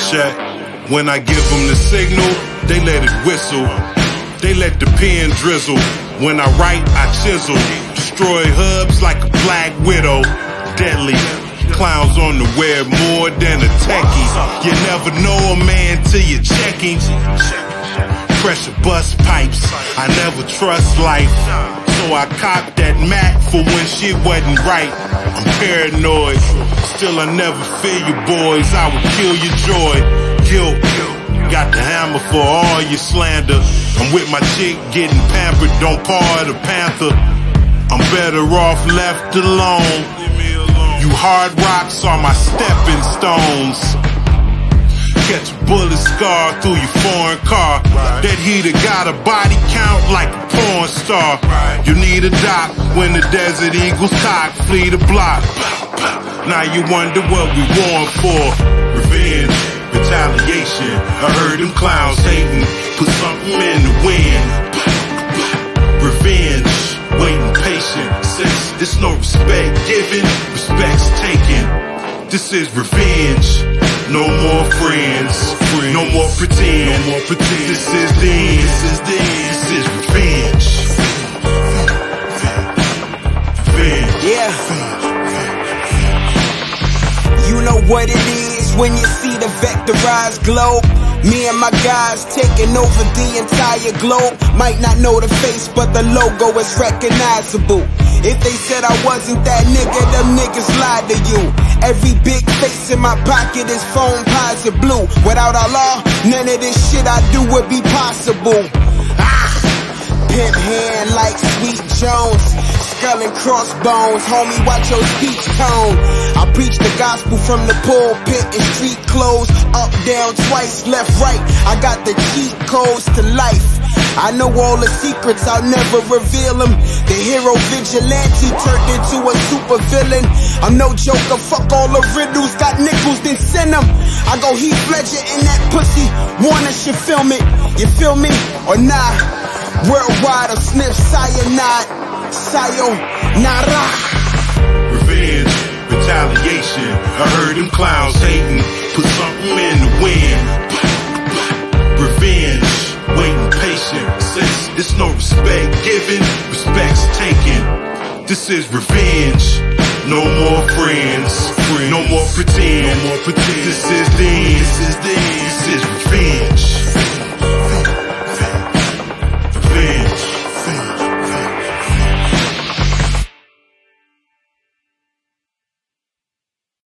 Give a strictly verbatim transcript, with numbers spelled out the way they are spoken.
Check. When I give them the signal, they let it whistle. They let the pen drizzle. When I write, I chisel. Destroy hubs like a black widow. Deadly. Clowns on the web more than a techie. You never know a man till you're checking. Pressure bust pipes. I never trust life. So I copped that Mac for when shit wasn't right. I'm paranoid. Still I never fear you boys. I would kill your joy. Guilt. Got the hammer for all your slander. I'm with my chick getting pampered. Don't paw the panther. I'm better off left alone. You hard rocks are my stepping stones. Catch a bullet scar through your foreign car. That heater got a body count like a porn star. You need a doc when the Desert Eagles cock flee the block. Now you wonder what we warned for. Revenge, retaliation. I heard them clowns hating. Put something in the wind. Revenge, waiting patient. Since there's no respect given, respect's taken. This is revenge. No more friends. No more pretend. No more pretend. This is the end. This is the end. This is revenge. Revenge. Yeah. You know what it is when you see the vectorized globe. Me and my guys taking over the entire globe. Might not know the face, but the logo is recognizable. If they said I wasn't that nigga, them niggas lied to you. Every big face in my pocket is phone pies of blue. Without Allah, none of this shit I do would be possible. Ah! Pimp hand like Sweet Jones. Skull and crossbones, homie, watch your speech tone. I preach the gospel from the pulpit in street clothes. Up, down, twice, left, right. I got the cheat codes to life. I know all the secrets, I'll never reveal them. The hero vigilante turned into a super villain. I'm no joker, fuck all the riddles. Got nickels, then send them. I go Heath Ledger in that pussy. Warner should film it. You feel me? Or nah? Worldwide, I sniff cyanide. Sayonara. Revenge, retaliation. I heard them clowns hating. Put something in the wind. Revenge, waiting patient. Since there's no respect given, respect's taken. This is revenge. No more friends. No more pretend. No more pretend. This is the end. This is the end. This is revenge.